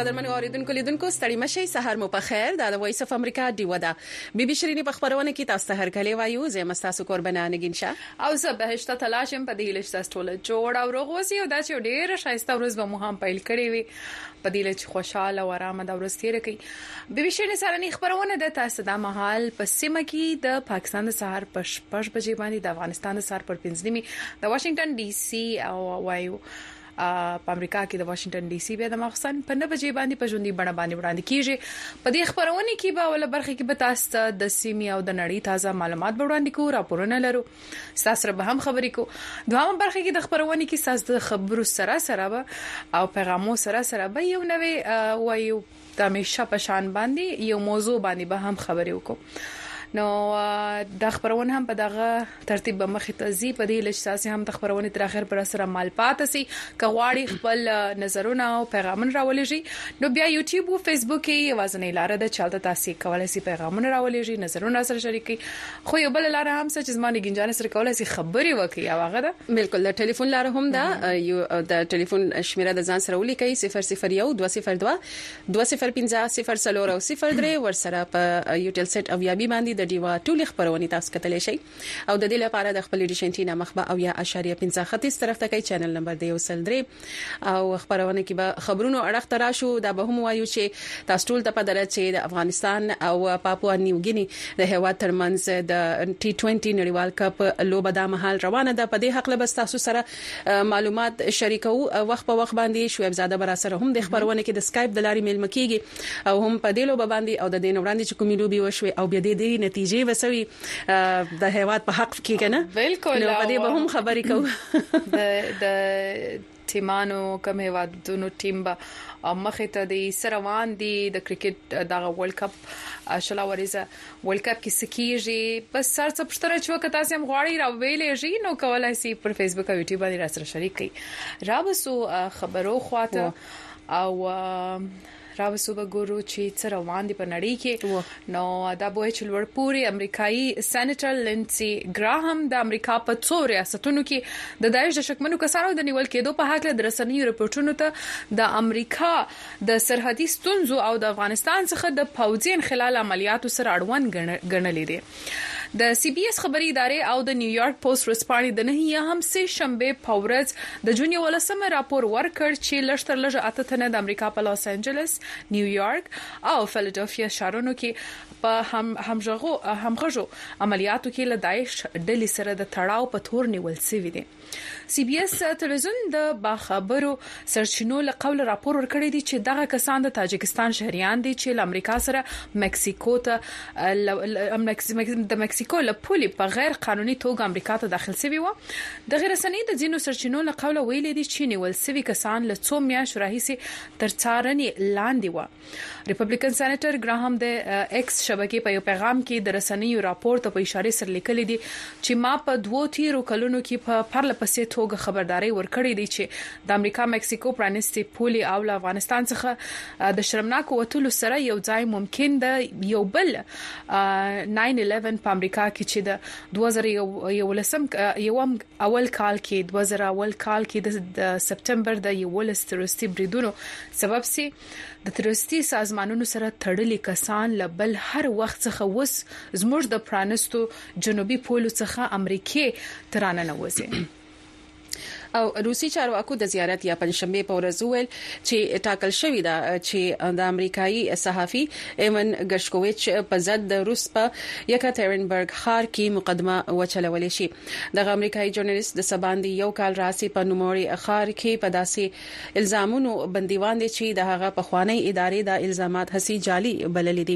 قدرمن اوریدونکو لیدونکو ستړي مشي سحر مو په خیر دا د وایس اف امریکا دی ودا بیبي شيرینی په خبرونه کې تاسو ته هر کله وایو زه مستاسو قربانه نګینشه او زه بهشته تلاشم په دې لښت ټوله جوړ او روغوسی او دا چې ډېر شایسته ورځ به مو هم پیل کړی وي په دې لچ خوشاله او آرام دا ورځ تیر کړي بیبي شيرینی سره نه خبرونه د تاسو د محل په سیمه کې د پاکستان د سحر په 5 بجې باندې د افغانستان د سحر پر 5 نیمه د واشنگټن ډي سي او وایو په امریکا کې د واشنگټن ډي سي به د مخصن په 9 بجې باندې په ژوندۍ بڼه باندې وړاندې کیږي په دې خبرونه کې به ول برخه کې به تاسو د سیمې او د نړۍ تازه معلومات وړاندې کوو راپورونه لرو تاسو به هم خبرې کوو دوامه برخه کې د خبرونه کې تاسو د خبرو سره به او پیغامو سره به یو نوې وایو د همیشه په شان باندې یو موضوع باندې به هم خبرې وکړو نو د خبرونه هم په دغه ترتیب به مخې ته زی په دې لښتاسي هم د خبرونه تر اخر پر سره مال پاتسي کغواړي خپل نظرونه او پیغامونه راولېږي نو بیا یوټیوب او فیسبوک کې وازنې لاره د چالت تاسو کولای شي پیغامونه راولېږي نظرونه سره شریکي خو یو بل لاره هم چې زمانه ګنجان سره کولای شي خبري وکي او هغه ده بالکل د ټلیفون لاره هم ده یو د ټلیفون شمیره د ځان سره ولیکي 001 202 205 003 ور سره په یوټل سیټ او یابي باندې د دیوا ټول خبرونه تاسو کتلی شئ او د دې لپاره د خپل ډیشنټینا مخبه او یا اشاریه 15 طرف ته کوي چینل نمبر دی وسل درې او خبرونه کې به خبرونو اړه ترا شو دا به هم وایو چې تاسو ټول ته په درته چې د افغانستان او پاپوا نیو ګینی د هیواد ترمنځ د T20 نړیوال کپ لوبه د محل روانه ده په دې حق له تاسو سره معلومات شریکو وخت په وخت باندې شعیب زاده برا سره هم د خبرونه کې د سکایپ د لارې میل مکیږي او هم په دې لوبه باندې او د دین وړاندې چې کومې لوبي وشوي او بیا د نتیجې وسوي د هیواد په حق کې کنه بالکل نو په دې به هم خبرې کوو د ټیمانو کوم هیوادونو ټیم به مخې ته د سروان دي د کرکټ دغه ورلد کپ شلا ورزه ورلد کپ کې سکیږي بس سر څه پښتنه چې وخت تاسو هم غواړئ را ویلې نو کولای شئ پر فیسبوک او یوټیوب باندې را سره شریک کړئ را بسو خبرو خواته او راوسو به ګورو چې څه روان دي په نړۍ کې نو دا به چې لوړ پوري امریکایي سېنیټر لینسي ګراهم د امریکا په څو ریاستونو کې د داعش د شکمنو کسانو د نیول کېدو په حق له رسنیو رپورټونو ته د امریکا د سرحدي ستونزو او د افغانستان څخه د پوځي انخلال عملیاتو سره اړوند ګڼلې دي د سی بي اس خبري ادارې او د نیویارک پوسټ ورسپانې د نه هم سه شنبه په ورځ د جون 11 راپور ورکړ چې لشتر لږه اته تنه د امریکا په لاس انجلس نیویارک او فیلادلفیا ښارونو کې په همغږو عملیاتو کې له داعش ډلې سره د تړاو په تور نیول شوی دي سی بي اس تلویزیون د باخبرو سرچینو له قول راپور ورکړی دی چې دغه کسان د تاجکستان شهريان دي چې له امریکا سره مکسیکو ته د مکسیکو له پولي په غیر قانوني توګه امریکا ته داخل شوی و د غیر رسنۍ د ځینو سرچینو له قول ویلي دي چې نیول شوی کسان له څو میاشتو راهیسې تر څارنې لاندې و ریپبلیکن سېنیټر ګراهم د ایکس شبکې په یو پیغام کې د رسنیو راپور ته په اشاره سره لیکلي دي چې ما په 2 تیرو کلونو کې په پرلپسې توګه خبرداري ورکړې دي چې د امریکا مکسیکو پرانستي پولي او افغانستان څخه د شرمناک وټولو سره یو ځای ممکن ده یو بل 9/11 په امریکا کې چې د 2011 یوم اول کال کې د سپتمبر د 11 تروریستي بریدونو سبب سي د تروریستي سازمانونو سره تړلي کسان لبل هر وخت څخه وس زموږ د پرانستو جنوبي پولو څخه امریکای ترانه نوځي او روسي چارواکو د زیارت یا پنځشنبه په ورځ ویل چې ټاکل شوی دا چې د امریکایي صحافي ایمن ګرشکوویچ په ضد د روس په یکاترینبرګ ښار کې مقدمه وچلولې شي د امریکایي ژورنالیست د سباندي یو کال راسي په نوموړي ښار کې په داسې الزامونو بندیوان دي چې د هغه په خوانی ادارې د الزامات هسي جعلي بللې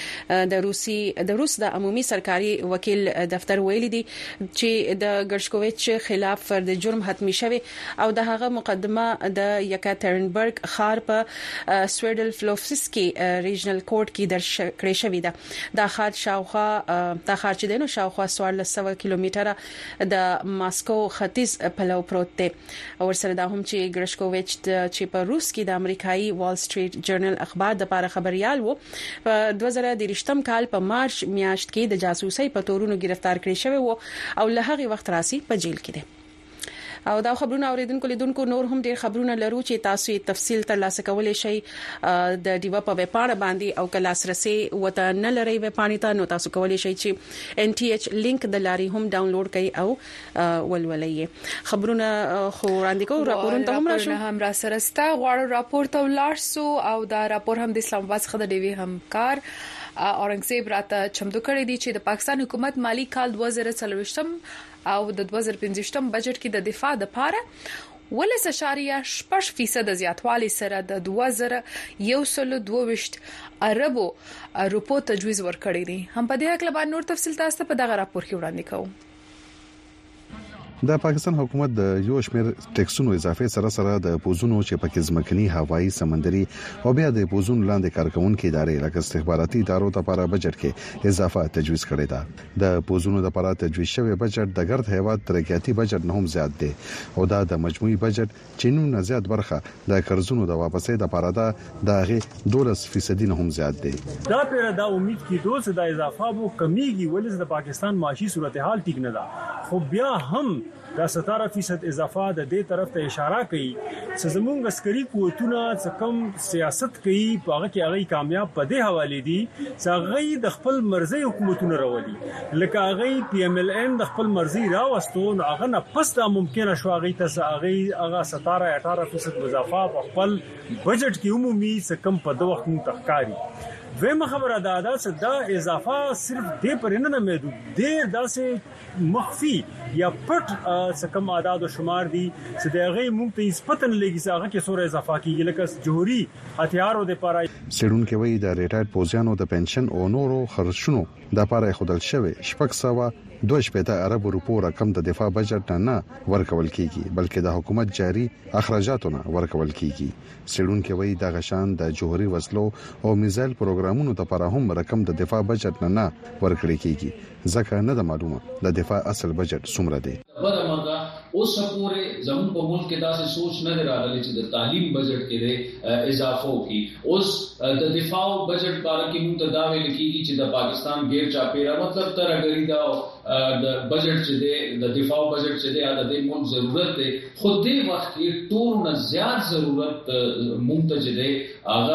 دي د روس د عمومي سرکاري وکیل دفتر ویلي دي چې د ګرشکوویچ خلاف فرد جرم حتمی او د هغه مقدمه د یکاترینبرګ ښار په سویډلفلوفسکي ریجنل کورټ کې درج کړې شوې ده د ښار چې دنو شاوخوا 1400 کیلومتره د ماسکو ختیځ په لور پروت دی او سره دا هم چې ګرشکوویچ چې په روس کې د امریکایي وال سټریټ جرنل اخبار د لپاره خبريال وو په 2013 کال په مارچ میاشت کې د جاسوسۍ په تورونو گرفتار کړی شوی وو او له هغه وخت راسي په جیل کې دی او دا خبرونه اوریدونکو لیدونکو نور هم ډیر خبرونه لرو چې تاسو یې تفصیل ترلاسه کولای شئ د ډیوا په ویب پاڼه باندې او کله لاسرسي وته نه لري ویب پاڼې ته نو تاسو کولای شئ چې NTH لینک د لاري هم ډاونلوډ کړئ او ولولئ خبرونه خو وړاندې کوو راپورونه ته هم راشو هم را سرستا غواړو راپور ته ولارسو او دا راپور هم د اسلام آباد څخه د ډیوی همکار اورنګزیب راته چمتو کړی دی چې د پاکستان حکومت مالی کال 2023 او د 2025 بجټ کې د دفاع لپاره ولس.8% زیاتوالی سره د 2122 اربو روپو تجویز ورکړی دی. هم په دې اړه نور تفصیل تاسو ته په دغه راپور کې وړاندې کوم. د پاکستان حکومت د یو شمېر ټیکسونو اضافه سره د پوزونو چې پکې ځمکني هوایی سمندري او بیا د پوزونو لاندې کارکونکو ادارې لکه استخباراتي ادارو لپاره بجټ کې اضافه تجویز کړی دی. د پوزونو لپاره تجویز شوی بجټ د ګرد هیواد ترقیاتي بجټ نه هم زیات دی او دا د مجموعي بجټ چې نو نه زیات برخه د قرضونو د واپسې لپاره د هغه 12% نه هم زیات دی. دا پر دا امید کیدو چې د اضافه وو کمیږي ولې د پاکستان معاشي صورتحال ټیک نه ده خو بیا هم دا 17% اضافه د دې طرف ته اشاره کوي چې زموږ عسکري قوتونه څخه کم سیاست کوي په هغه کې هغه کامیاب په دې حواله دي چې هغه د خپل مرزي حکومتونه راولي لکه هغه PMLN د خپل مرزي راوستو هغه نه پس دا ممکنه شو هغه ته هغه 17-18% اضافه په خپل بجټ کې عمومي څخه کم په دوه وخت تخکاری ویمه خبره ده چې دا اضافه صرف دې پر نه محدود دي داسې مخفي یا پټ څه کم اعداد او شمار دي چې دغه مونږ ته نسبتاً لګي چې هغه کې سوره اضافه کیږي لکه جوهري هتیارو د پاره سړون کې وایي د ریټایرډ پوزیانو د پنشن او نورو خرچونو د پاره خودل شوی شپږ سوا 2.5 ارب روپو رقم د دفاع بجټ نه ورکول کیږي بلکې د حکومت جاري اخراجاتونه ورکول کیږي. سړون کې وایي د غشان د جوهري وسلو او میزایل پروګرامونو لپاره هم رقم د دفاع بجټ نه ورکړل کیږي ځکه نه د معلومه د دفاع اصل بجټ څومره دی. برمغه اوس پورې زمون په ملک کې داسې سوچ نه راغلی چې د تعلیم بجټ کې اضافه وکړي. اوس د دفاع بجټ باره کې موږ ته دا ویل کیږي چې د پاکستان غیر چاپیره مطلب ترګری دا د بجټ چې د دفاع بجټ چې د دې مون ضرورت دی خو دې وخت کې ټول نه زیات ضرورت مونږ ته چې دی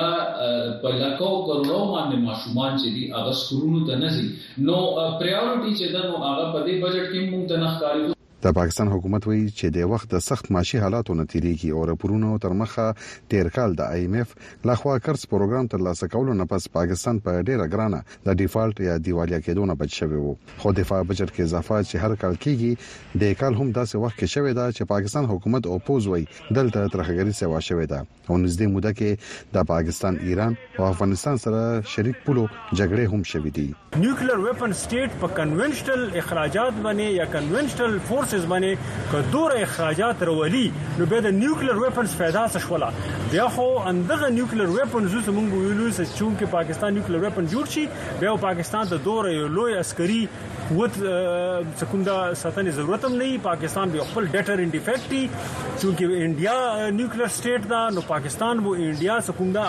هغه په لکو کروڑو باندې ماشومان چې دی هغه سکولونو ته نه ځي نو پرایورټي چې دا نو هغه په دې بجټ کې مونږ ته نه ښکاري. د پاکستان حکومت وایي چې د وخت د سخت معاشي حالاتو نتیریږي او راپورونه تر مخه تیر کال د IMF لخوا قرض پروګرام تر لاسه کولو نه پس پاکستان په ډیره ګرانه د ډیفالت یا دیوالیا کېدو نه بچ شوی وو خو دفاع بجټ کې اضافه چې هر کال کیږي د کال هم داسې وخت کې شوی دا چې پاکستان حکومت او پوز وایي دلته ترخګری سوا شوی دا او نږدې موده کې د پاکستان ایران او افغانستان سره شریک پولو جګړې هم شوې دي. نیوکلیر ویپن سټیټ په کنونشنل اخراجات باندې یا کنونشنل فورسز باندې کډور اخراجات وروړي نو به د نیوکلیر ویپنز پیدا شولا بیا خو اندغه نیوکلیر ویپنز زموږ ویلو چې چونکه پاکستان نیوکلیر ویپن جوړ شي بیا پاکستان ته دور لوی عسکري قوت سکوندا ساتنې ضرورت هم نه پاکستان به خپل ډیټر ان ډیفیکټي چونکه انډیا نیوکلیر سټیټ دا نو پاکستان وو انډیا سکوندا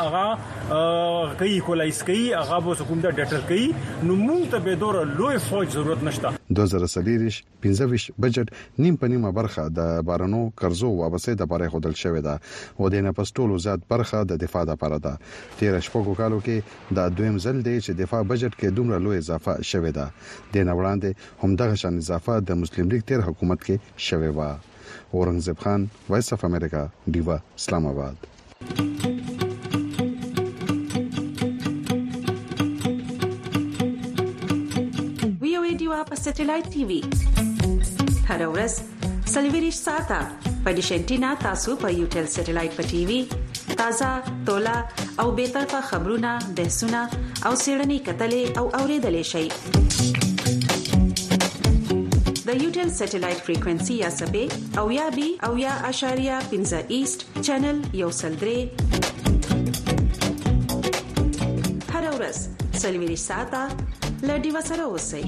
هغه کوي کولایس کوي هغه وو سکوندا ډیټر کوي نو موږ ته به دور لوی فوج ضرورت نشته. 2023 بجټ نیم په نیمه برخه د بارنو قرضو وابسته د پاره خودل شوې ده او د نه پستولو زیات برخه د دفاع لپاره ده. 13 شپږو کالو کې د دویم ځل دی چې دفاع بجټ کې دومره لوی اضافه شوې ده. د نه وړاندې هم دغه شان اضافه د مسلم لیگ تیر حکومت کې شوې و. اورنګزیب خان وایس اف امریکا دیوا اسلام آباد. په سټلایټ ټي وي هر ورځ سلویریش ساته په ډیشنټینا تاسو په یوټل سټلایټ په ټي وي تازه تولا او به طرفه خبرونه بحثونه او سیړنی کتلې او اوریدلې شي د یوټل سټلایټ فریکوئنسي یا سبې او یا بي او یا اشاریه 15 ایست چینل یو سلدري هر ورځ سلویریش ساته لډي وسره اوسئ.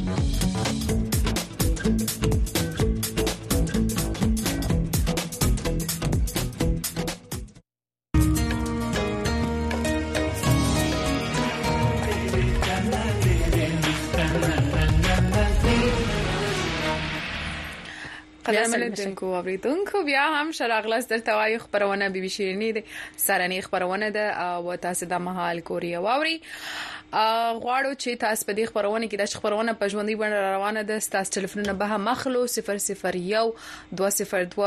قدرمنونکو اوریدونکو بیا هم شراغلاس در توای خبرونه بي بي شيريني ده سرني خبرونه ده او تاسو د مهال کوریا واوري غواړو چې تاسو په دې خبرونه کې د خبرونه په ژوندۍ باندې روانه ده تاسو ټلیفونونه به مخلو 001 202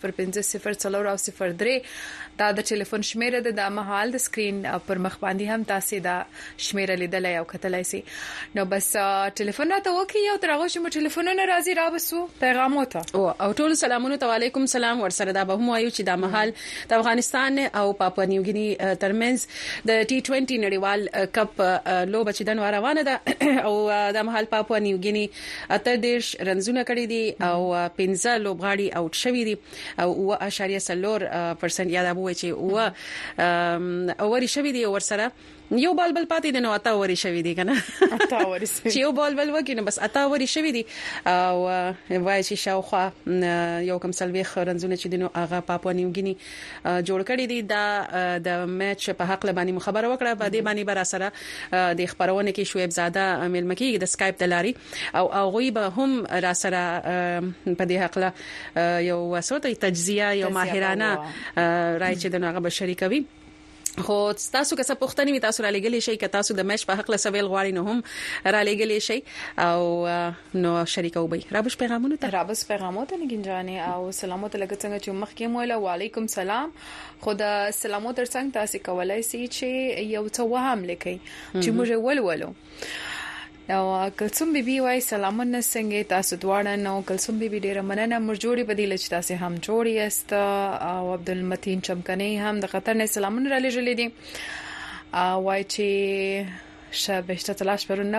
205 دا د ټلیفون شمیره ده د مهال د سکرین پر مخ باندې هم تاسو دا شمیره لیدلای او کتلای سي نو بس ټلیفون راته وکي او ترغه شمو ټلیفونونه راځي را بسو پیغاموته او ټول سلامونه علیکم سلام ورسره دا به هم وایو چې د مهال د افغانستان او پاپوا نیوګینی ترمنځ د T20 نړیوال کپ لوبه چې د روانه ده او د مهال پاپوا نیوګینی اته دیش رنزونه کړی دي او 15 لوبغاړي اوټ شوی دي او 0.4% یاد ابو چې اوري شوی دي ورسره یو بال پاتې د نو اتا وري شوی دي کنه اتا وري چې یو بال وکینه بس اتا وري شوی دي او وای چې شاوخوا یو کم سلوي خرنزونه چې دینو اغه پاپوا نیوګینی جوړ کړی دي دا د میچ په حق لبانی خبره وکړه په دې باندې بر سره د خبرونه کې شعیب زاده ملمکی د سکایپ تلاري او غوي به هم را سره په دې حق یو وسوته تجزیه یو ماهرانه راي چې دغه بشری کوي خو تاسو که څه پوښتنه وي تاسو را لګلې شي که تاسو د میچ په حق له سوال غواړئ نو هم را لګلې شي او نو شریکو به رابش پیغامونه ته نه گنجانه او سلامات لګ څنګه چې مخکې مولا وعلیکم سلام خدا سلامات تر څنګه تاسو کولای سي چې یو څه وهم لیکي چې موږ ولولو نو کلثوم بیبي وای سلامونه څنګه تاسو دواړه نو کلثوم بیبي ډیره مننه مرجوړي بدیل چې تاسو هم جوړی است او عبدالمتین چمکنی هم د قطر نه سلامونه را لېږلې دي وای چې شبهشته تلاش پر نو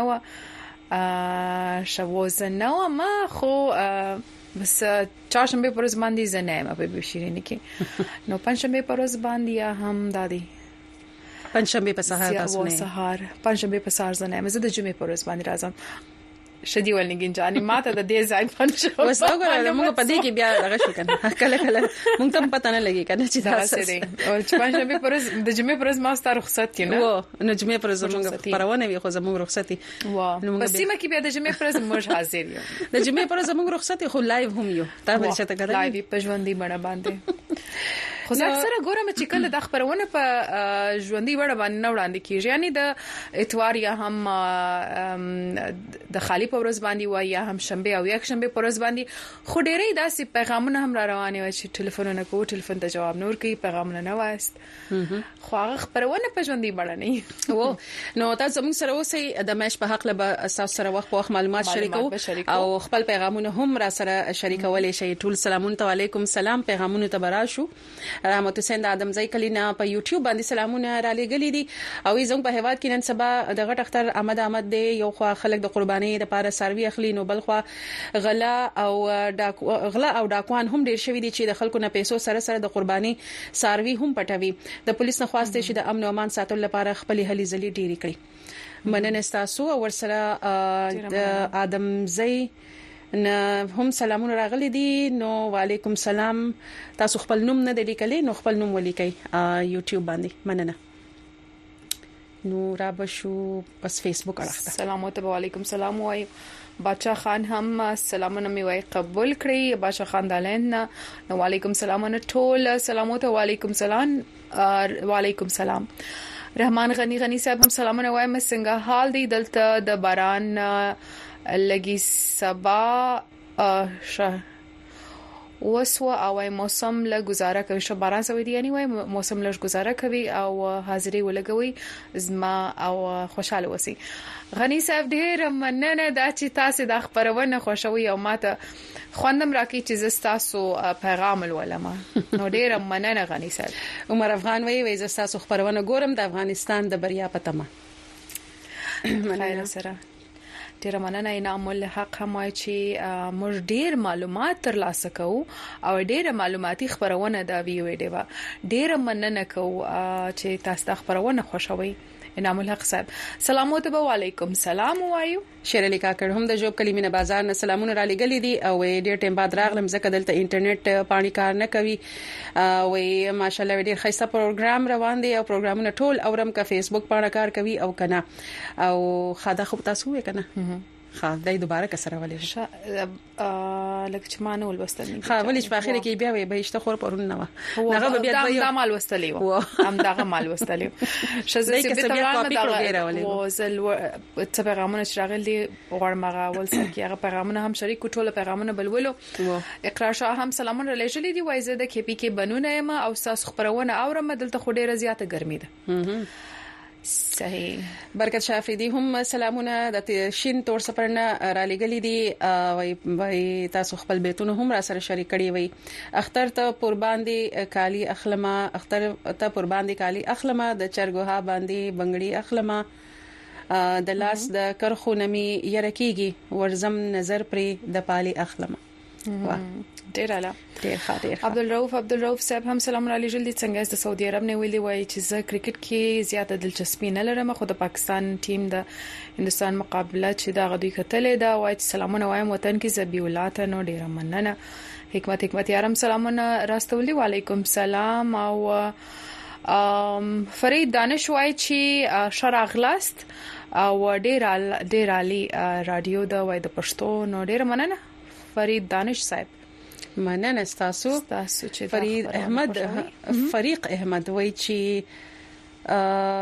شووز نو ما خو بس چهارشنبه پر ورځ باندې زنه په بشیرینی کې نو پنځشنبه پر ورځ باندې هم دادی پنځشنبه په سهار تاسو نه پنځشنبه په سهار زنه مزه د جمعې پر ورځ باندې راځم شدي ولنګین جاني ماته د دې ځای پنځه وسوګره موږ په دې کې بیا راغ شو کنه کله موږ ته پته نه لګي کنه چې تاسو دې او چې پنځشنبه پر ورځ د جمعې پر ورځ ما ستاره رخصت کینه نو جمعې پر ورځ موږ پرونه وي خو زموږ رخصتي په سیمه کې بیا د جمعې پر ورځ موږ حاضر یو د جمعې پر ورځ موږ رخصتي خو لایو هم یو تاسو چې تا کړئ لایو په ژوندۍ باندې خو اکثره ګورم چې کله د خبرونه په ژوندۍ باندې نه وړاندې کیږي یعنی د اتوار یا هم د خالی په ورځ باندې وای یا هم شنبه او یک شنبه په ورځ باندې خو ډېرې داسې پیغامونه هم را روانې وي چې ټلیفونونه کوو ټلیفون ته جواب نور کوي پیغامونه نه وایست خو هغه خبرونه په ژوندۍ باندې وو نو تاسو موږ سره اوسئ د میش په حق له اساس سره وخت معلومات شریکو او خپل پیغامونه هم را سره شریکولای شئ ټول سلامونه علیکم سلام پیغامونه ته براشو رحمت حسین آدم زئی کلینا په یوټیوب باندې سلامونه را لګلې دي او زموږ په هواد کې نن سبا د غټ اختر احمد دی یو خو خلک د قرباني لپاره سروي اخلي نو بل خو غلا او ډاکوان هم ډیر شوی دي چې د خلکو نه پیسو سره د قرباني سروي هم پټوي د پولیس نه خواسته چې د امن او امان ساتلو لپاره خپل هلي ځلې ډیری کړي مننه تاسو او ورسره د آدم زئی نه هم سلامونه راغلي دي نو وعلیکم سلام تاسو خپل نوم نه لیکلی نو خپل نوم ولیکئ یوټیوب باندې مننه نو را بشو پس فیسبوک اړه سلامات علیکم سلام وای بادشاہ خان هم سلامونه می وای قبول کړی بادشاہ خان دالین نو وعلیکم سلام ټول سلامات علیکم سلام وعلیکم سلام رحمان غنی صاحب هم سلامونه وای مسنګ حال دی دلته د باران لګي سبا وسو او موسم له گزاره کوي شو باران سوي دي یعنی وای موسم له گزاره کوي او حاضرې ولګوي زما او خوشاله وسی غنی صاحب ډیر مننه دا چې تاسو د خبرونه خوشوي او ماته خوندم راکې چې زستاسو پیغام ولما نو ډیر مننه غنی صاحب عمر افغان وای زستاسو خبرونه ګورم د افغانستان د بریا پتمه خیر سره ډیر مننه انعام الحق هم چې موږ ډیر معلومات ترلاسه کوو او ډیر معلوماتي خبرونه دا ویو دی ډیر مننه کوو چې تاسو د خبرونه خوشوي انعام الحق صاحب سلامات علیکم سلام وایو شیر علی کاکړ هم د جوب کلیمینه بازار نه سلامونه را لګلې دي او ډیر ټیم بعد راغلم ځکه دلته انټرنیټ پانی کار نه کوي او ماشاالله ډیر ښایسته پروګرام روان دي او پروګرامونه ټول اورم کا فیسبوک پاڼه کار کوي او کنه او خاطه خو تاسو وې کنه ها دای دوباره کسره ولې لکه چې ما نه ولوستل نه ها ولې په اخر کې بیا وي بهشته خور پرون نه هغه بیا د مال وستلې و هم دغه مال وستلې شزه چې به تمام او زل ته پیغامونه چې راغلي غړمغه ول سکه هغه پیغامونه هم شریک ټول پیغامونه بلولو اقرار شاه هم سلامونه لېجلې دی وایزه د کې پی کې بنونه ما او ساس خبرونه اورم دلته خو ډیره زیاته ګرمي ده صحیح برکت شاه افریدي هم سلامونه د شین تور سفرنه را لګلې دي وای تاسو خپل بیتونه هم را سره شریک کړي وي اختر ته قربان دي کالی اخلمه اختر ته قربان دي کالی اخلمه د چرګوها باندې بنگړي اخلمه د لاس د کرخو نمی يرکیږي ورزم نظر پرې د پالي اخلمه ډیر اعلی ډیر ښه عبدالرؤف صاحب هم سلام علی جلدی څنګه د سعودي عرب نه ویلي وای چې زه کرکټ کې زیاته دلچسپي نه لرم خو د پاکستان ټیم د هندستان مقابله چې دا غوډي کتلې دا وای چې سلامونه وایم وطن کې زبی ولات نو ډیر مننه حکمت یارم سلامونه راستولي وعلیکم سلام او فرید دانش وای چې شراغلاست او ډیر علی رادیو دا وای د پښتو نو ډیر مننه فرید دانش صاحب مننه تاسو چې فرید احمد فریق احمد وای چې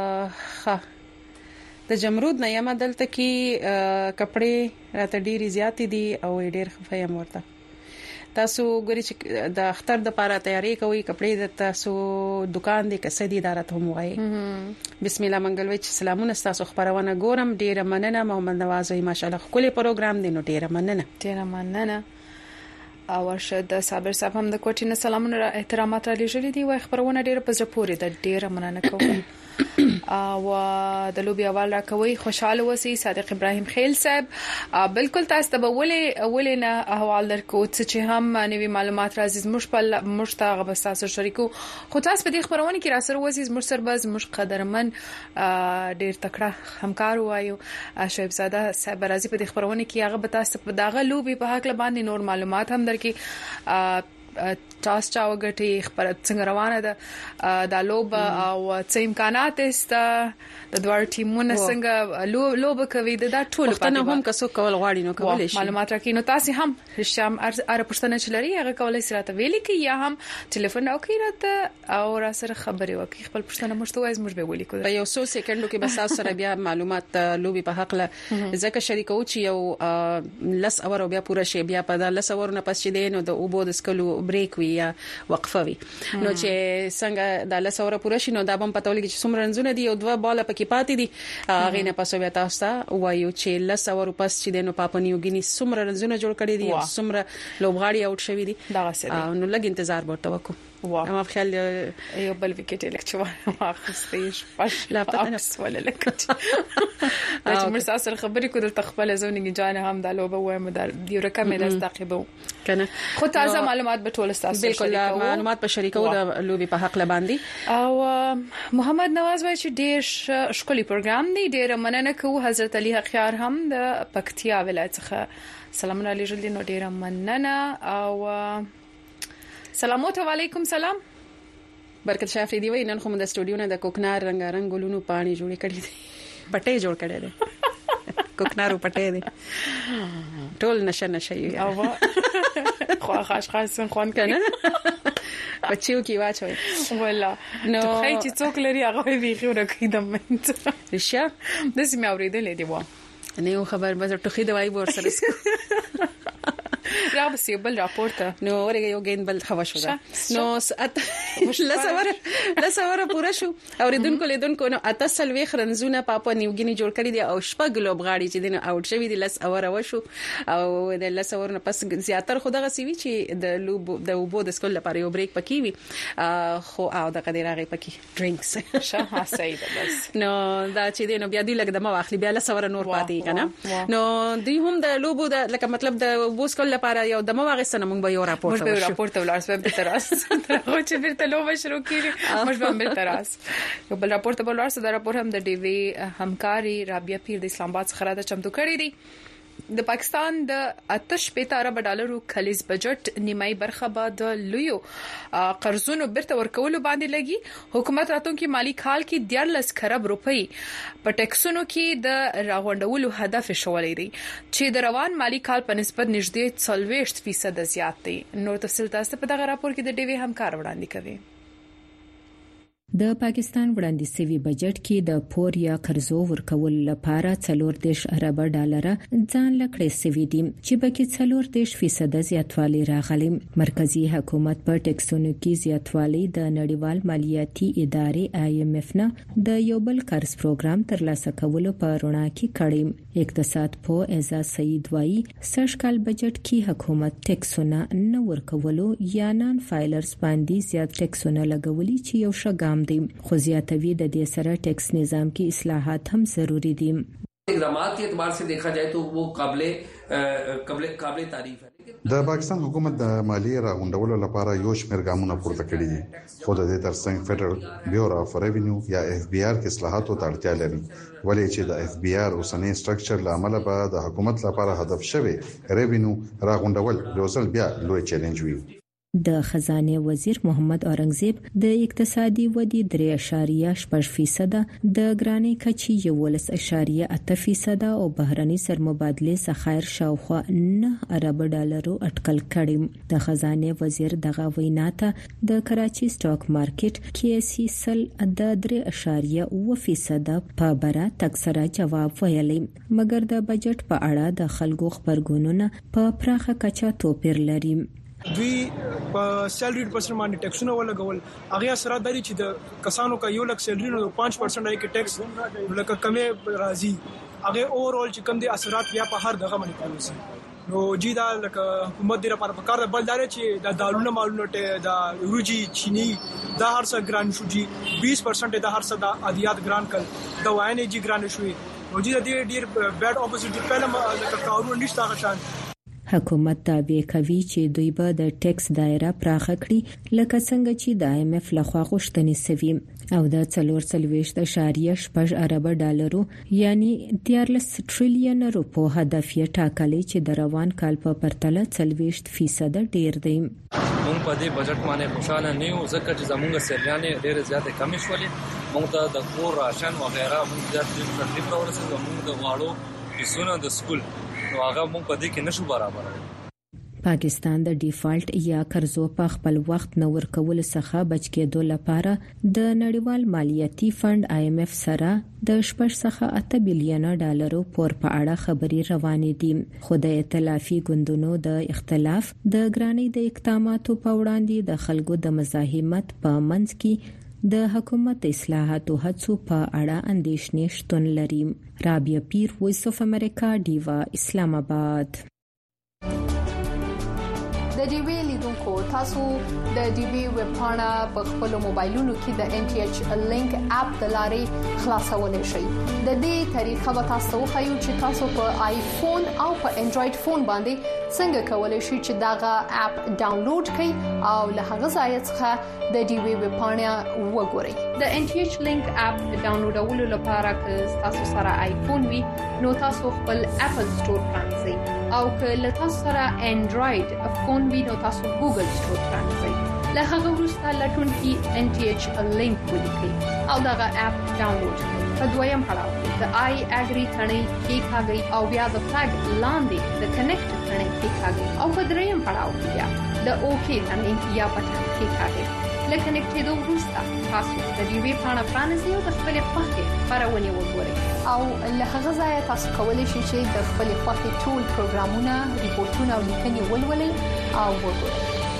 د جمرود نه یم دلته کې کپڑے راته ډیری زیات دي او ډیر خفایم ورته تاسو ګوري چې د اختر د لپاره تیاری کوي کپڑے د تاسو دکان دی کسدي اداره هم وای بسم الله منګل وای چې سلامونه تاسو خبرونه ګورم ډیر مننه محمد نواز وای ماشاءالله خولي پروګرام دی نو ډیر مننه او ورشد صابر صاحب هم د کوټینه سلامونه احترامات را لېږلي دي وای خبرونه ډیر په زړه پورې د ډیر مننه کوم او د لوبي اول را کوي خوشاله وسی صادق ابراهيم خیل صاحب بالکل تاسو ته ولې نه احوال درکو چې هم نوي معلومات راځي مشتاق بساسو شریکو خو تاسو په دې خبرونه کې را سره وسی مرسرباز مش قدرمن ډیر تکړه همکار وایو شعیب زاده صاحب راځي په دې خبرونه کې هغه به تاسو په داغه لوبي په حق لباندې نور معلومات هم درکې تاسو چا وګټي خبره څنګه روانه ده د لوب او څه امکانات است د دوه ټیمونو څنګه لوب کوي دا ټول پښتنه هم کسو کول غواړي نو کولای شي معلومات راکې نو تاسو هم هشام اره پښتنه چلري هغه کولای شي راته ویلي کې یا هم ټلیفون او کې راته او را سره خبري وکړي خپل پښتنه مشتوي زموږ به ولي کوي په یو څو سکندو کې بس تاسو سره بیا معلومات لوبي په حق له ځکه شریکو چې یو لس اور بیا پوره شي بیا په د لس اور نه پس چې دین او د اوبو د سکلو بریک وی یا وقفه وي نو چې څنګه د لس اور پوره شي نو دا هم پتول کې څومره رنزونه دي او دوه باله پکې پاتې دي غینه پسو بیا تاسو وایو چې لس اور پس چې دینو پاپنیو غینی څومره رنزونه جوړ کړی دي او څومره لوبغاړي اوټ شوی دي نو لګ انتظار ورته وکړو اما خیال یو بل وکټ الکترون واخستې پښ لا پاتنه ولا لکټ چې مرساسل خبرې کو د تخبل زونګي جان هم د لوبه و مدار دی رقم د استقبو کنه خو تازه معلومات به ټول تاسو بالکل معلومات په شریکو د لوبي په حق لباندي او محمد نواز وای چې ډیر شکلی پروګرام دی ډیر مننه کوو حضرت علي حقیار هم د پکتیا ولایت څخه سلام علیکم نو ډیر مننه او سلامات علیکم سلام برکت شاه افریدي وای نن خو د سټوډیو نه د کوکنار رنگارنګ ګلونو پانی جوړ کړی دي پټې جوړ کړی دي کوکنارو پټې دي ټول نشه یو او خو خاص خوان کنه بچیو کې واچوي ولا نو خای چې څوک لري هغه ویخي ورکې دمنت رښتیا د سیمه اوریدلې دی و نه خبر بس ټخې د وای ور سره را بسې بل راپورته نو ورګه یو ګین بل خوا شو نو لسوره پورا شو اوریدونکو لیدونکو نو اتسلوي خرنزونه پاپا نیوګینی جوړ کړی دی او شپږ لوبغاړي چې دینه اوټ شوی دی لس اوره وشو او د لسور نه پس زیاتر خدغه سیوی چې د لوب د وبو د سکول لپاره یو بریک پکې وي خو او د قدر هغه پکې ډرینکس شه سید بس نو دا چې دینه بیا دی لګ د ما واخلي بیا لسوره نور پاتې کنه نو دوی هم د لوبو د لکه مطلب د وبو سکول لپاره یو د مواغستنه موږ به یو راپورټ ولارسو به تراس خو چې بیرته لوبه شروع کیږي موږ به بیرته تراس یو بل راپورټ به ولارسو دا راپور هم د ډي وی همکاري رابعه پیر د اسلام آباد څخه راته چمتو کړی دی د پاکستان د 8 ارب ډالرو کلیز بجټ نیمای برخه بعد لویو قرضونو بیرته ورکولو باندې لګي حکومت راتلونکي مالی کال کې 14 خرب روپۍ په ټیکسونو کې د راغونډولو هدف شولې دي چې د روان مالی کال په نسبت نږدې 40% زیات دي. نور تفصیل تاسو په دغه راپور کې د ډیوی همکار وړاندې کوي. د پاکستان وړاندې سوي بجټ کې د پور یا قرضو ورکول لپاره 14 ارب ډالر ځان لکړې سوي دي چې بلکې 14% زیاتوالی راغلی. مرکزی حکومت په ټیکسونو کې زیاتوالی د نړیوال مالیاتي ادارې IMF نه د یو بل قرض پروګرام ترلاسه کولو په رڼا کې کړی. اقتصاد په اعزاز سعید وایي سږکال بجټ کې حکومت ټیکسونه نه ورکولو یا نان فایلرز باندې زیات ټیکسونه لګولي چې یو شګام دي. خو زیاتوي د دې سره ټیکس نظام کې اصلاحات هم ضروری دي. اقدامات के एतबार से देखा जाए तो वो काबिल तारीफ है. د پاکستان حکومت د مالیې راغونډولو لپاره یو شمېر ګامونه پورته کړي دي. خو د دې ترڅنګ فدرال بیورو اف ریونیو یا FBR کې اصلاحاتو ته اړتیا لري. ولې چې د FBR اوسنۍ سټرکچر لامل به د حکومت لپاره هدف شوی ریونیو راغونډول یو ځل بیا لوی چیلنج وي. د خزانه وزیر محمد اورنګزیب د اقتصادي ودی 3.8% د ګرانی کچي 11.8% او بهرني سرمبادله څخه شاوخوا 9 ارب ډالرو اټکل کړي. د خزانه وزیر دغه وینا ته د کراچي سټاک مارکیټ کې سل د 3.8% په بره تکسره جواب ویلي. مګر د بجټ په اړه د خلکو خبرګونونه په پراخه کچه توپیر لري. دوی په سیلری پرسنټ باندې ټیکسونه ولګول. هغه اثرات لري چې د کسانو کا 1 لک سیلری نو 5% راځي کې ټیکس لکه کمې راځي. هغه اوورال چې کم دي اثرات بیا په هر دغه باندې کوي. نو جیدا لکه حکومت دې لپاره پکار د بلدار چې د دالونه مالونه ته د روجي چینی د هر څه ګران شو جی 20% د هر څه د ادیات ګران کړ د واینې جی ګران شوې. نو جیدا دې ډیر بیډ اپوزیټ پهله لکه کارونه نشته غشان. حکومت دعوی کوي چې دوی به د ټیکس دایره پراخه کړي لکه څنګه چې د IMF لخوا غوښتنې سوي او د 4.8 ارب ډالرو یعنی 13 ټریلیون روپو هدف یې ټاکلی چې د روان کال په پرتله 40% ډیر دی. موږ په دې بجټ باندې خوشاله نه یو ځکه چې زموږ سیلانیان ډېر زیات کم شولې. موږ ته د کور راشن وغیرہ موږ زیات تکلیف ورسېږي. موږ د غواړو پیسونه د سکول هغه مونږ په دې کې نشو برابر. پاکستان د ډیفالت یا قرضو په خپل وخت نو ورکول څخه بچ کېدو لپاره د نړیوال مالیاتي فند IMF سره د 8 بلین ډالرو پور په اړه خبري روانې دي. خو د ائتلافي ګوندونو د اختلاف د ګرانی د اقداماتو په وړاندې د خلکو د مزاحمت په منځ کې د حکومت اصلاحاتو هڅو په اړه اندېښنې شتون لري. رابعه پیر، وایس اف امریکا، ډیوا، اسلام آباد. د ډیوی لیدونکو تاسو د ډیوی ویب پاڼه په خپل موبایلونو کې د NTH لینک اپ د لارې خلاصولای شئ. د دې طریقه به تاسو خو چې تاسو په آیفون او په انډراید فون باندې څنګه کولای شئ چې داغه اپ ډاونلوډ کړئ او له هغه ځای څخه د ډیوی ویب پاڼه وګورئ. د NTH لینک اپ ډاونلوډولو لپاره که تاسو سره آیفون وي نو تاسو خپل اپل سٹور پرانځئ او که له تاسو سره انډراید فون وي نو تاسو ګوګل سٹور پرانځئ. له هغه وروسته لټونکي NTH لینک ولیکئ او دغه اپ ډاونلوډ کړئ. په دویم پړاو کې د آی اګری ثنې کلیکاږئ او بیا د فلګ لاندې د کنیکټ ثنې کلیکاږئ او په دریم پړاو کې بیا د اوکی ثنې یا بټن کلیکاږئ. لکه کنیکټېدو وروسته تاسو د ډیوی پاڼه پرانیزئ او د خپل خوښې خبرونه وګورئ او له هغه ځای تاسو کولی شئ چې د خپل خوښې ټول پروګرامونه، ریپورتونه او لیکنې ولولئ او وګورئ.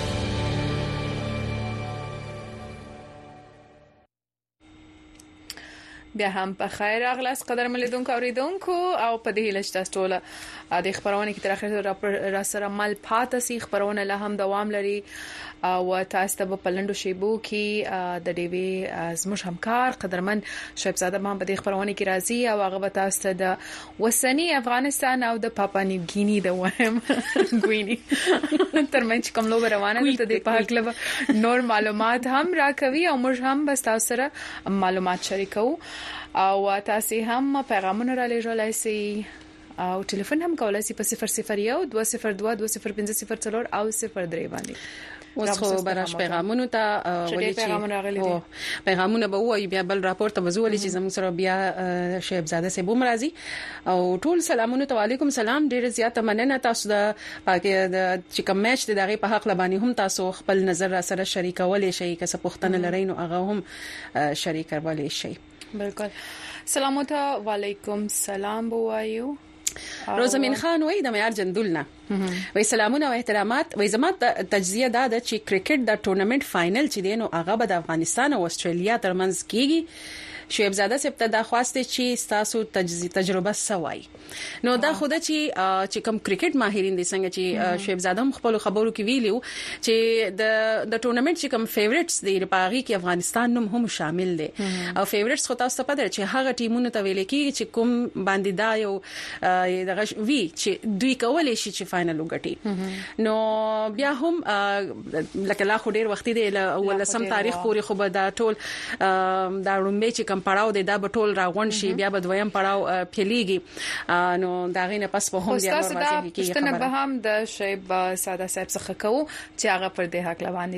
بیا هم په خیر اغلاس قدر ملیدونکو اوریدونکو او په دې لچ تاسو ټول د خبرونه کې تر اخره را سره مل پاتې خبرونه له هم دوام لري او تاسو ته په لندو شیبو کې د ډیوی زموږ همکار قدرمن شعیب زاده هم په دې خبرونه کې راځي او هغه تاسو ته د وسنی افغانستان او د پاپا نیو ګینی د وهم ګوینی ترمنځ کوم لو روانه ده د په حق نور معلومات هم راکوي او موږ هم بس تاسو سره معلومات شریکو او تاسو هم پیغامونه را لېږلای شئ او ټلیفون هم کولای شي په 001 202 2050 او 03 باندې. اوس خو براش پیغامونو ته ولې چې پیغامونه به وایي بیا بل راپور ته وزولې چې زموږ سره بیا شیب زاده سه بوم راځي او ټول سلامونه ته وعلیکم سلام. ډیر زیاته مننه تاسو د پاکه د چې کوم میچ د دغه په حق لبانی هم تاسو خپل نظر را سره شریکولې شي که څه پوښتنه لرئ نو هغه هم شریکولې شي. بالکل. سلامات وعلیکم سلام بوایو. روزمین خان وای د معیار جندولنا وای سلامونه او احترامات. وای زما تجزیه دا د چې کرکټ د ټورنمنت فائنل چې دینو هغه به د افغانستان او استرالیا ترمنځ کیږي. شعیب زاده سپ ته دا خواسته چې تاسو تجربه سوای نو دا خوده چې کوم کرکټ ماهرین دي څنګه چې شعیب زاده هم خپل خبرو کې ویلو چې د ټورنمنت چې کوم فیورټس دي په هغه کې افغانستان نوم هم شامل دي او فیورټس خو تاسو په دې چې هغه ټیمونه ته ویل کېږي چې کوم باندې دا یو دغه وی چې دوی کولای شي چې فائنل وګټي. نو بیا هم لکه لا خو ډیر وخت دی ول سم تاریخ پورې خو به دا ټول دا رومبه چې پړاو د دا بټول راغون شي بیا به دویم پړاو پیلیږي نو دا غینه پس په هم بیا ورمازي کې خبره به هم د شیب ساده صاحب څخه کوو چې هغه پر دې حق لوانې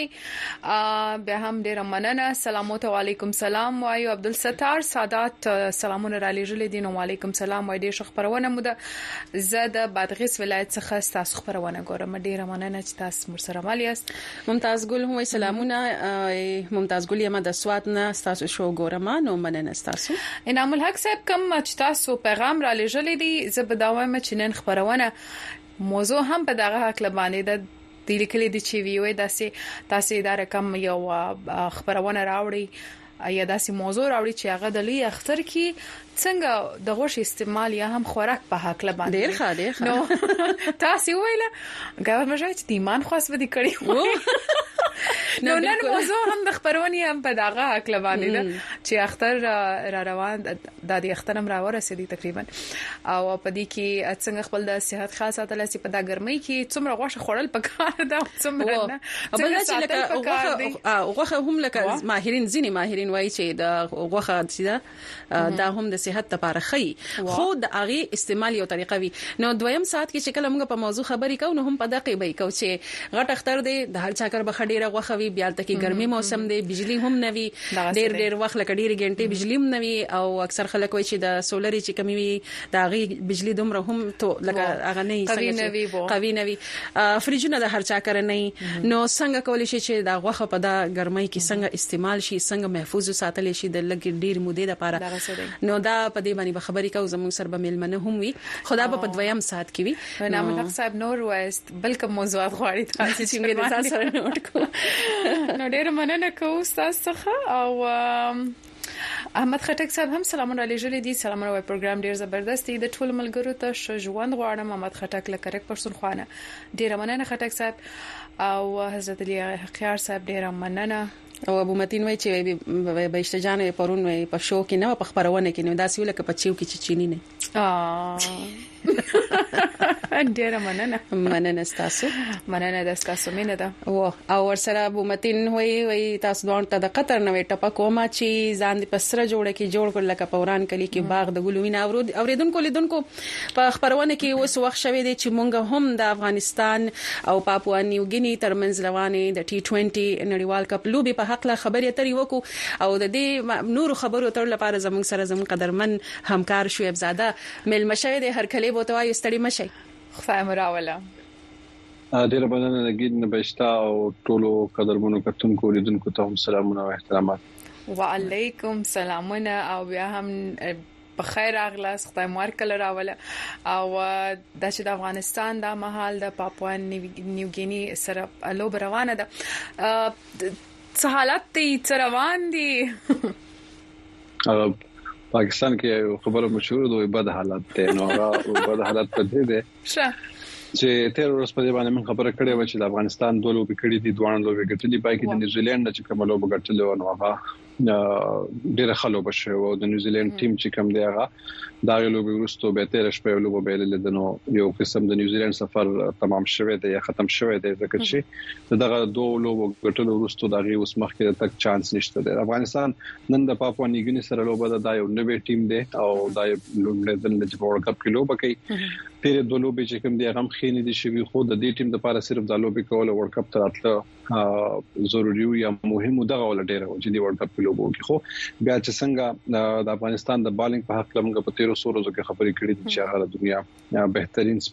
سوي. بیا هم ډیر مننه. سلامات علیکم سلام وایو عبدالستار سادات سلامونه را لېږل دي نو علیکم سلام وای دې خبرونه مو د زده بادغیس ولایت څخه تاسو خبرونه ګورم. ډیر مننه چې تاسو مر سره مال یاست. ممتاز ګل هم سلامونه. ممتاز ګل یم د سوات نه تاسو شو ګورم نو مننه تاسو. انعام الحق صاحب کوم چې تاسو پیغام را لېږل دي زه به دا وایم چې نن خبرونه موضوع هم په دغه حق لبانې د د لیکلي دي چې وی وې تاسو دا رقم یو خبرونه راوړي یا داسې موضوع راوړي چې هغه د لوی اختر کې څنګه د غوښ استعمال یا هم خوراک په حق لبانې ډیر ښه نو تاسو ویله ګاور مشه چې د ایمان خاص ودی کړی نو نن موضوع هم د خبرونی هم په دغه حق لبانې چې اختر را روان د اختر هم را ورسېدي تقریبا او په دې کې څنګه خپل د صحت خاصه تل چې په دا ګرمۍ کې څومره غوښه خورل پکار ده څومره نه څنګه غوښه هم لکه ماهرین ځینی ماهرین وایي چې د غوښه چې دا هم د صحت لپاره ښه خو د هغه استعمال یو طریقه وي. نو دویم ساعت کې چې کله موږ په موضوع خبرې کوو نو هم په دقیقه به کوو چې غټ اختر دی د هر چا کر بخډیره غوښه وي بیا تکي ګرمي موسم دی بجلی هم نوي ډیر وخت لکه ډیر غنټې بجلی هم نوي او اکثر خلک وایي چې د سولري چې کمی وي د هغه بجلی دومره هم ته لکه هغه نه قوي نوي فریجونه د هر چا کر نه نو څنګه کولی شي چې د غوښه په د ګرمۍ کې څنګه استعمال شي څنګه محفوظ ساتل شي د لګ ډیر مودې لپاره نو دا په دې باندې خبرې کوو زموږ سره به ملمنه هم وي خدا په دویم ساعت کې وي. نام الحق صاحب نور وست بلکې موضوعات غواړي تاسو چې موږ د تاسو سره نوٹ کو نو ډیر مننه کوم تاسو څخه او احمد خټک صاحب هم سلامونه لېږل دي. سلامونه وای پروګرام ډیر زبردست دی د ټول ملګرو ته ژوند غواړم. احمد خټک لکرک پښتونخوا ډیر مننه خټک صاحب او حضرت علي خيار صاحب ډیر مننه او ابو متین وای چې بهشته جان پرون وای په شو کې نه په خبرونه کې نه داسې ولکه په چیو کې چینی نه ډیر مننه تاسو مننه د تاسو مینه ده او ورسره ابو متین وای تاسو دوه ته د قطر نوې ټپه کومه چې ځان د پسره جوړه کې جوړ کړل لکه پوران کلی کې باغ د ګلوینه اوریدونکو لیدونکو په خبرونه کې اوس وخت شوه دي چې مونږ هم د افغانستان او پاپوا نیو ګینی ترمنځ روانې د T20 نړیوال کپ لوبي په حق لا خبرې اترې وکړو او د دې نور خبرو تر لپاره زموږ سره زموږ قدرمن همکار شعیب زاده مل مشه د هر کلی بوتوای ستړي مشه خدای مراوله ډیر مننه لګید نه بهشته او ټولو قدرمنو کتونکو لیدونکو ته هم سلامونه او احترامات. وعلیکم سلامونه او بیا هم بخیر اغلاس خدای مار کله راوله او د چې د افغانستان د محل د پاپوا نیو ګینی سره لوب روانه ده څه حالت تی روان دي پاکستان کې خبره مشهور دوی بد حالت ته نو بد حالت پدې ده چې تیر ورځ په دې باندې من خبره کړې و چې د افغانستان دوه لوبې کړې دي دوه لوبې ګټلې پای کې د نیوزیلند چې کوم لوبې ګټلې و نو هغه ډېر خلو بشه او د نیوزیلند ټیم چې کوم دی هغه دا لوبي ورستو به تیر شپه لوبه به لیدنو یو قسم د نیوزیلند سفر تمام شوه دی یا ختم شوه دی ځکه چې دغه دوه لوبو ګټلو ورستو دغه اوس مخکې تک چانس نشته دی. افغانستان نن د پاپوا نیوګینی سره لوبه د یو نوې ټیم دی او د لوبډل د ورلد کپ کې لوبه کوي. تیر دوه لوبې چې کوم دی هغه خېنې دي شوی خو د دې ټیم لپاره صرف د لوبې کول ورلد کپ ته راتله ضروري یا مهمه دغه ول ډیره چې د ورلد کپ کې لوبو کې خو بیا چې څنګه د افغانستان د بالینګ په حق لمغه په 1300 ورځو کې خبرې کړې چې هغه د دنیا بهترین